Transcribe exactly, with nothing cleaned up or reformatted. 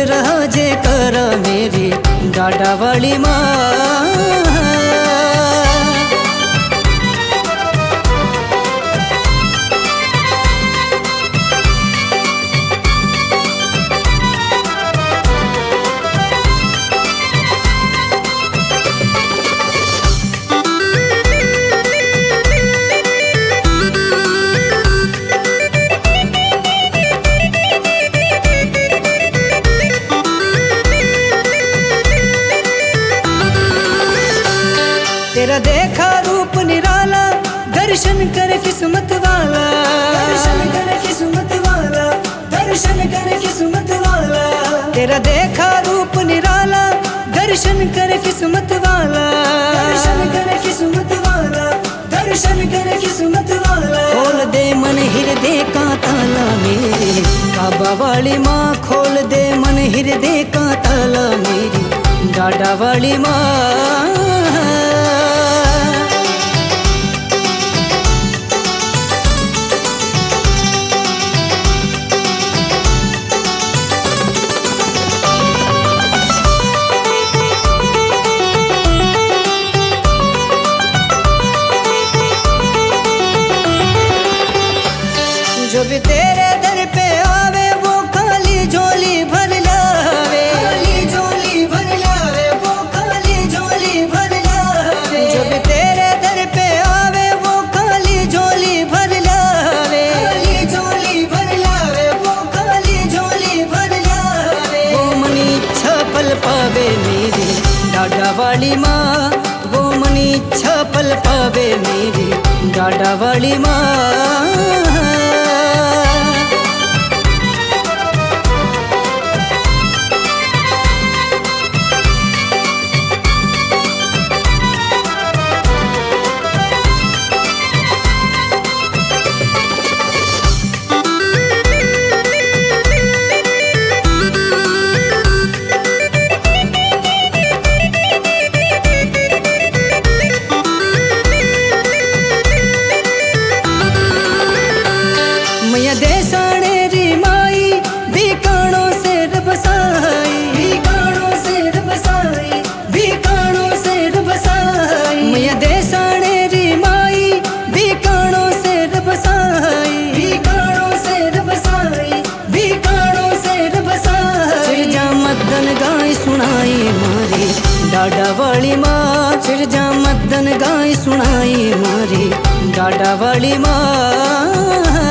रहा जे कर मेरी डाडा वाली माँ। तेरा देखा रूप निराला, दर्शन कर किस्मत वाला, दर्शन कर किस्मत वाला, दर्शन कर किस्मत वाला। तेरा देखा रूप निराला, दर्शन कर किस्मत वाला, दर्शन कर किस्मत वाला, दर्शन कर किस्मत वाला। खोल दे मन हृदय का ताला मेरे काबा वाली माँ, खोल दे मन हृदय का ताला मेरी डाडा वाली माँ। जो भी तेरे दर पे आवे वो खाली झोली भर लावे, खाली झोली भर लावे, वो खाली झोली भर लावे। जो भी तेरे दर पे आवे वो खाली झोली भर लावे, खाली झोली भर लावे, वो खाली झोली भर लावे। वो मनी इच्छा पल पावे मेरी डाडा वाली माँ, वो मनी इच्छा पल पावे मेरी डाडा वाली माँ। मैया देसाणे री माई बीकाणों से बसाई, बीकाणों से बसाई, बीकाणों से बसाई। मैया देसाणे री माई बीकाणों से बसाई, बीकाणों से बसाई, बीकाणों से बसाई। चिरजा मदन गाय सुनाई मारी डाडा वाली माँ, चिरजा मदन गाय सुनाई मारी डाडा वाली माँ।